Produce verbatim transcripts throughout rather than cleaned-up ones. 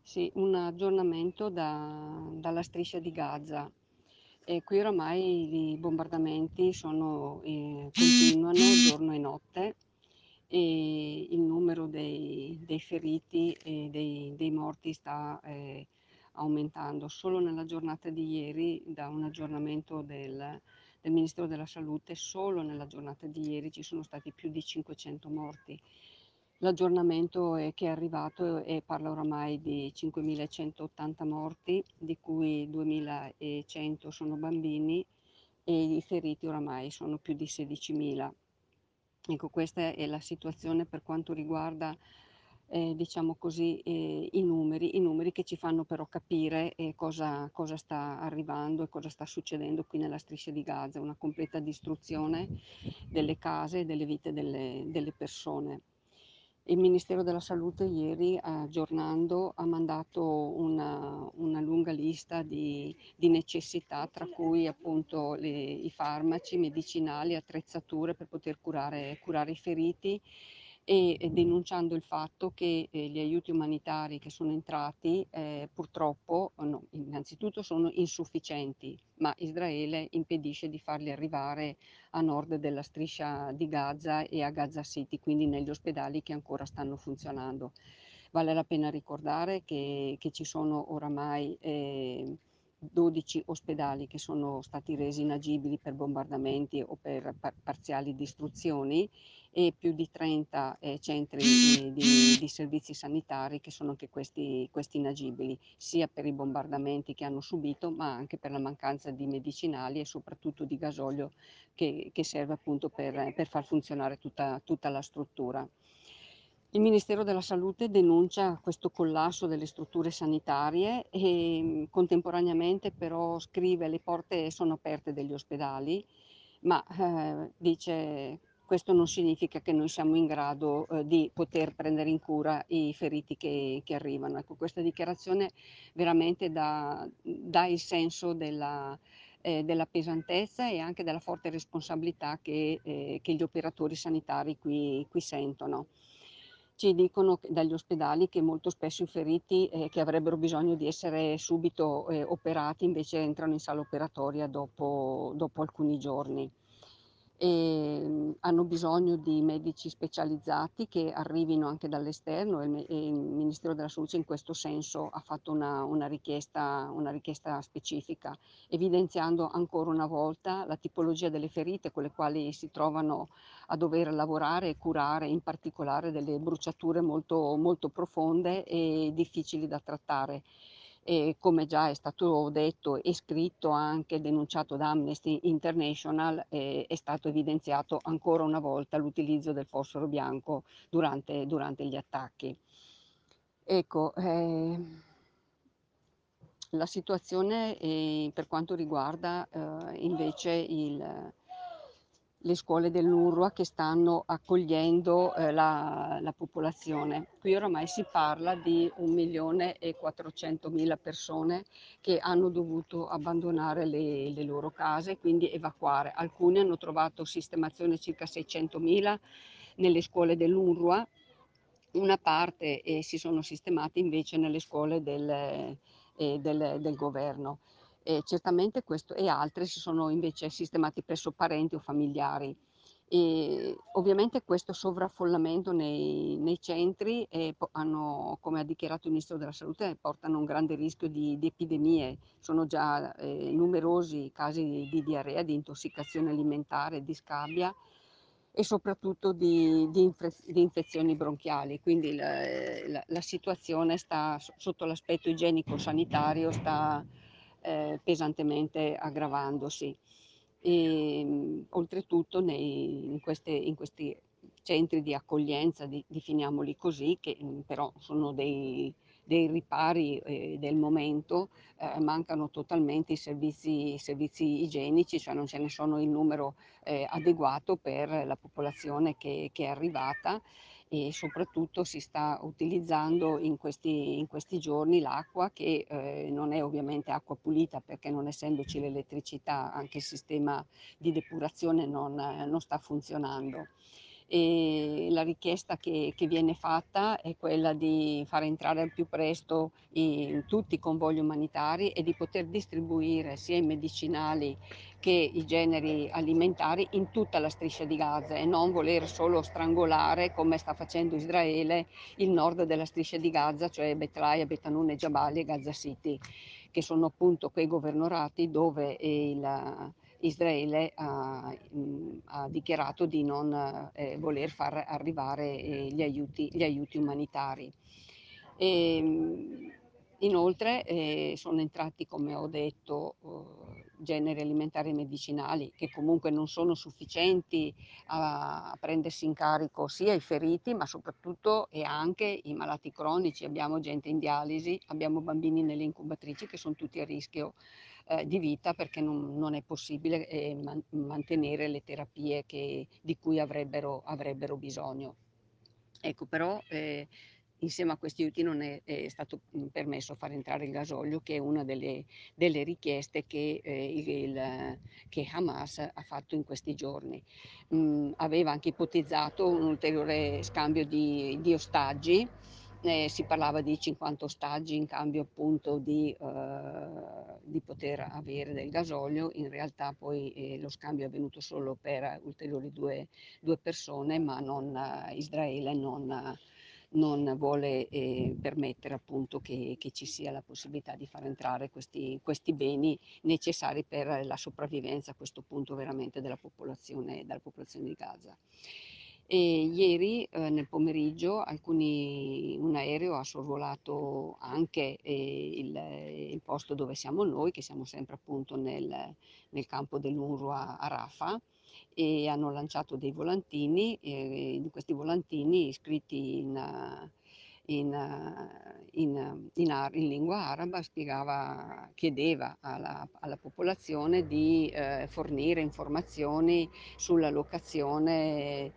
Sì, un aggiornamento da dalla Striscia di Gaza. E qui oramai i bombardamenti sono ehm, continuano giorno e notte, e il numero dei dei feriti e dei dei morti sta, ehm, aumentando. Solo nella giornata di ieri, da un aggiornamento del del Ministero della Salute, solo nella giornata di ieri ci sono stati più di cinquecento morti. L'aggiornamento è che è arrivato e parla oramai di cinquemilacentoottanta morti, di cui duemilacento sono bambini e i feriti oramai sono più di sedicimila. Ecco, questa è la situazione per quanto riguarda, ehm, diciamo così, ehm, i numeri, i numeri che ci fanno però capire, ehm, cosa cosa sta arrivando e cosa sta succedendo qui nella Striscia di Gaza, una completa distruzione delle case e delle vite delle delle persone. Il Ministero della Salute ieri, aggiornando, ha mandato una una lunga lista di di necessità, tra cui appunto le i farmaci, medicinali, attrezzature per poter curare curare i feriti, e e denunciando il fatto che, ehm, gli aiuti umanitari che sono entrati, ehm, purtroppo no, innanzitutto sono insufficienti, ma Israele impedisce di farli arrivare a nord della Striscia di Gaza e a Gaza City, quindi negli ospedali che ancora stanno funzionando. Vale la pena ricordare che che ci sono oramai, ehm, dodici ospedali che sono stati resi inagibili per bombardamenti o per par parziali distruzioni, e più di trenta, ehm, centri, ehm, di di servizi sanitari che sono anche questi questi inagibili, sia per i bombardamenti che hanno subito, ma anche per la mancanza di medicinali e soprattutto di gasolio che che serve appunto per per far funzionare tutta tutta la struttura. Il Ministero della Salute denuncia questo collasso delle strutture sanitarie e, mhmm, contemporaneamente però scrive: "Le porte sono aperte degli ospedali", ma, ehm, dice: "Questo non significa che noi siamo in grado, uhm, di poter prendere in cura i feriti che che arrivano." Ecco, questa dichiarazione veramente dà dà il senso della ehm, della pesantezza e anche della forte responsabilità che ehm, che gli operatori sanitari qui qui sentono. Ci dicono che dagli ospedali che molto spesso i feriti, ehm, che avrebbero bisogno di essere subito, ehm, operati, invece entrano in sala operatoria dopo dopo alcuni giorni. Ehm, hanno bisogno di medici specializzati che arrivino anche dall'esterno, e il me e il Ministero della Salute in questo senso ha fatto una una richiesta una richiesta specifica, evidenziando ancora una volta la tipologia delle ferite con le quali si trovano a dover lavorare e curare, in particolare delle bruciature molto molto profonde e difficili da trattare. E come già è stato detto e scritto, anche denunciato da Amnesty International, ehm, è stato evidenziato ancora una volta l'utilizzo del fosforo bianco durante durante gli attacchi. Ecco, ehm la situazione, ehm, per quanto riguarda, uhm, invece il le scuole dell'UNRWA che stanno accogliendo, ehm, la la popolazione. Qui oramai si parla di un milione e quattrocentomila persone che hanno dovuto abbandonare le le loro case, quindi evacuare. Alcuni hanno trovato sistemazione, circa seicentomila, nelle scuole dell'UNRWA, una parte, ehm, si sono sistemati invece nelle scuole del ehm, del del governo. E certamente questo e altri si sono invece sistemati presso parenti o familiari. Ehm, ovviamente questo sovraffollamento nei nei centri, ehm, po hanno, come ha dichiarato il Ministro della Salute, portano a un grande rischio di di epidemie. Sono già, ehm, numerosi i casi di di diarrea, di intossicazione alimentare, di scabbia e soprattutto di di infez di infezioni bronchiali. Quindi il ehm, la la situazione sta s sotto l'aspetto igienico-sanitario sta, ehm, pesantemente aggravandosi. Ehm, oltretutto nei in queste in questi centri di accoglienza, di definiamoli così, che, mhmm, però sono dei dei ripari, ehm, del momento, ehm, mancano totalmente i servizi i servizi igienici, cioè non ce ne sono in numero, ehm, adeguato per la popolazione che che è arrivata, e soprattutto si sta utilizzando in questi in questi giorni l'acqua che, ehm, non è ovviamente acqua pulita, perché non essendoci l'elettricità anche il sistema di depurazione non non sta funzionando. e la richiesta che che viene fatta è quella di far entrare al più presto i tutti i convogli umanitari e di poter distribuire sia i medicinali che i generi alimentari in tutta la striscia di Gaza e non voler solo strangolare, come sta facendo Israele, il nord della striscia di Gaza, cioè Betlai, Bet Hanun e Jabali e Gaza City, che sono appunto quei governorati dove il Israele ha, mh, ha dichiarato di non eh, voler far arrivare eh, gli aiuti, gli aiuti umanitari. E, mh, inoltre eh, sono entrati, come ho detto, eh, generi alimentari e medicinali che comunque non sono sufficienti a, a prendersi in carico sia i feriti, ma soprattutto e anche i malati cronici. Abbiamo gente in dialisi, abbiamo bambini nelle incubatrici che sono tutti a rischio eh, di vita perché non, non è possibile eh, man- mantenere le terapie che- di cui avrebbero, avrebbero bisogno. Ecco, però eh, insieme a questi aiuti non è, è stato mh, permesso far entrare il gasolio, che è una delle, delle richieste che, eh, il, il- che Hamas ha fatto in questi giorni. Mh, aveva anche ipotizzato un ulteriore scambio di, di ostaggi. Eh, si parlava di cinquanta ostaggi in cambio appunto di, eh, di poter avere del gasolio. In realtà poi eh, lo scambio è avvenuto solo per ulteriori due, due persone, ma non, eh, Israele non, eh, non vuole eh, permettere appunto che, che ci sia la possibilità di far entrare questi, questi beni necessari per la sopravvivenza a questo punto veramente della popolazione, della popolazione di Gaza. E ieri eh, nel pomeriggio alcuni, un aereo ha sorvolato anche eh, il, il posto dove siamo noi, che siamo sempre appunto nel, nel campo dell'UNRWA a Rafah, e hanno lanciato dei volantini, e in questi volantini scritti in, eh, in, eh, in, eh, in ar- in lingua araba spiegava, chiedeva alla, alla popolazione di eh, fornire informazioni sulla locazione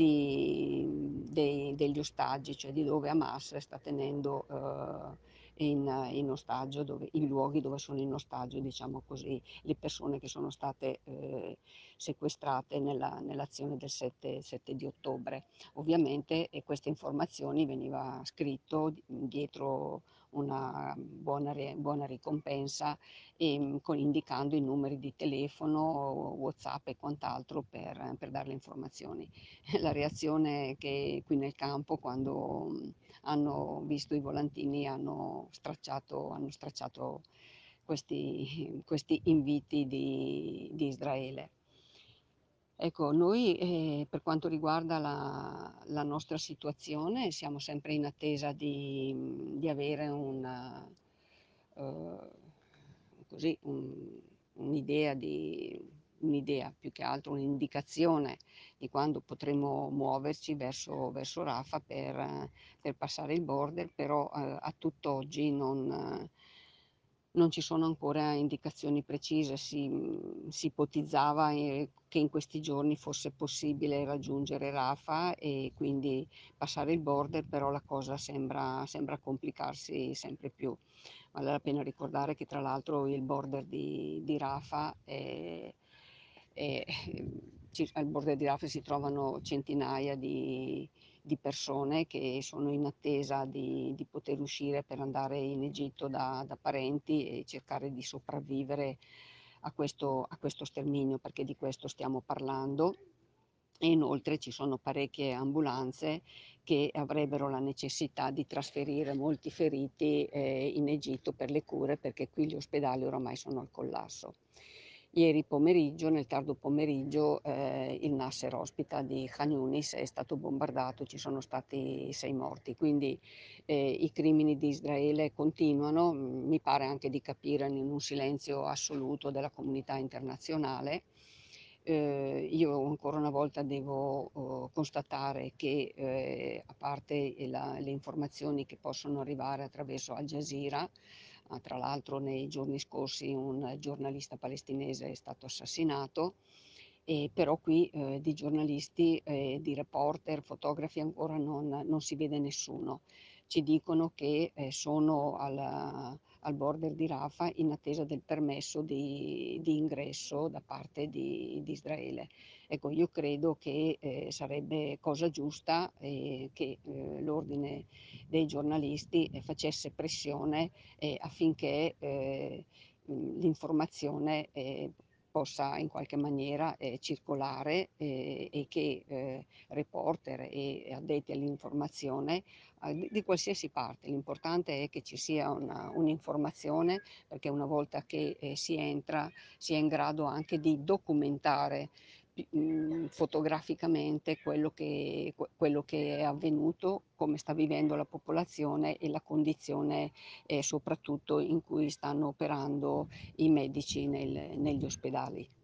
di- dei- degli ostaggi, cioè di dove Hamas sta tenendo eh, in, in ostaggio, dove, i luoghi dove sono in ostaggio, diciamo così, le persone che sono state eh, sequestrate nella, nell'azione del sette, sette di ottobre. Ovviamente e queste informazioni veniva scritto dietro una buona, buona ricompensa e, con, indicando i numeri di telefono, WhatsApp e quant'altro per, per dare le informazioni. La reazione che qui nel campo quando hanno visto i volantini hanno stracciato, hanno stracciato questi, questi inviti di, di Israele. Ecco, noi eh, per quanto riguarda la, la nostra situazione siamo sempre in attesa di, di avere una, eh, così, un- un'idea di, un'idea più che altro un'indicazione di quando potremo muoverci verso, verso Rafah per, eh, per passare il border, però eh, a tutt'oggi non, eh, non ci sono ancora indicazioni precise. Si, si ipotizzava eh, che in questi giorni fosse possibile raggiungere Rafah e quindi passare il border, però la cosa sembra, sembra complicarsi sempre più. Vale la pena ricordare che tra l'altro il border di, di Rafah è, è- ci- al border di Rafah si trovano centinaia di, di persone che sono in attesa di, di poter uscire per andare in Egitto da, da parenti e cercare di sopravvivere a questo, a questo sterminio, perché di questo stiamo parlando. E inoltre ci sono parecchie ambulanze che avrebbero la necessità di trasferire molti feriti eh, in Egitto per le cure, perché qui gli ospedali oramai sono al collasso. Ieri pomeriggio, nel tardo pomeriggio, eh, il Nasser Hospital di Khan Yunis è stato bombardato, ci sono stati sei morti, quindi eh, i crimini di Israele continuano, mm, mi pare anche di capire in un silenzio assoluto della comunità internazionale. Eh, io ancora una volta devo oh, constatare che eh, a parte la- le informazioni che possono arrivare attraverso Al Jazeera, ah, tra l'altro nei giorni scorsi un giornalista palestinese è stato assassinato, e però qui eh, di giornalisti, eh, di reporter, fotografi ancora non, non si vede nessuno. ci dicono che, ehm, sono al al border di Rafah in attesa del permesso di di ingresso da parte di di Israele. Ecco, io credo che, ehm, sarebbe cosa giusta, ehm, che, ehm, l'ordine dei giornalisti, ehm, facesse pressione, ehm, affinché, ehm, mhmm, l'informazione, ehm, possa in qualche maniera, ehm, circolare, ehm, e che, ehm, reporter e addetti all'informazione, a di di qualsiasi parte, l'importante è che ci sia una un'informazione, perché una volta che, ehm, si entra, si è in grado anche di documentare pi mhmm, fotograficamente quello che que quello che è avvenuto, come sta vivendo la popolazione e la condizione, ehm, soprattutto in cui stanno operando i medici nel negli ospedali.